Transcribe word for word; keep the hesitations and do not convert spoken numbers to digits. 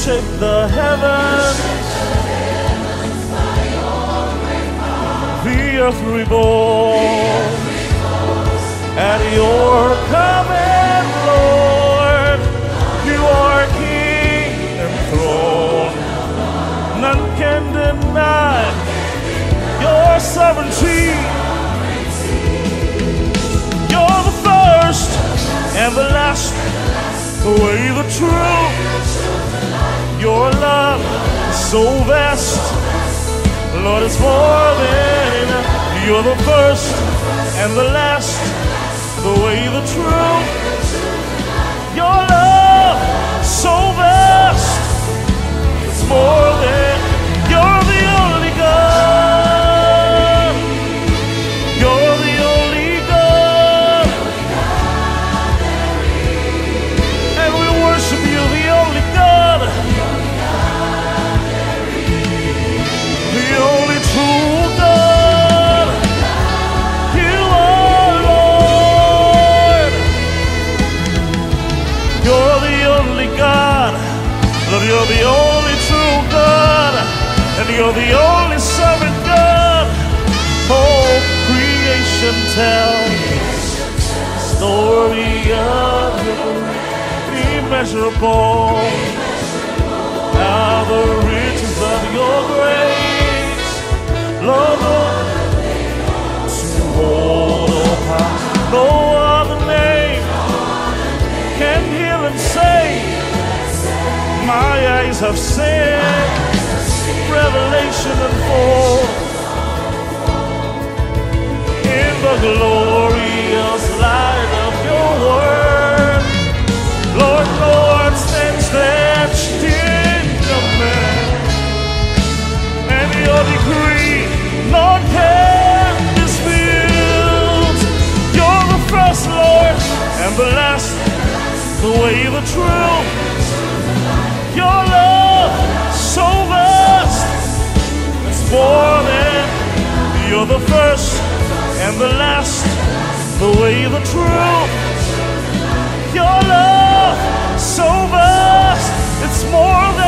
shake the heavens, the earth revolves at your command, Lord. You are King and throne. None can deny your sovereignty. You're the first and the last, the way, the truth. Your love is so vast, Lord, it's more than enough. You're the first and the last, the way, the truth. Your love is so vast, it's more than. You're the only God. You're the only God, and we worship you, the only God, the only true God. You are Lord. You're the only God. Lord, you're the only true God, and you're the only sovereign God. Oh, creation tells the story of your immeasurable, how the riches of your grace, Lord, to hold all power. No other name can heal and save. My eyes have seen revelation unfold in the glorious light of your word. Lord, Lord, stands etched in your man, and your decree none can dispute. You're the first, Lord, and the last, the way, the truth. Your love so vast, it's more than. You're the first and the last, the way, the truth. Your love so vast, it's more than.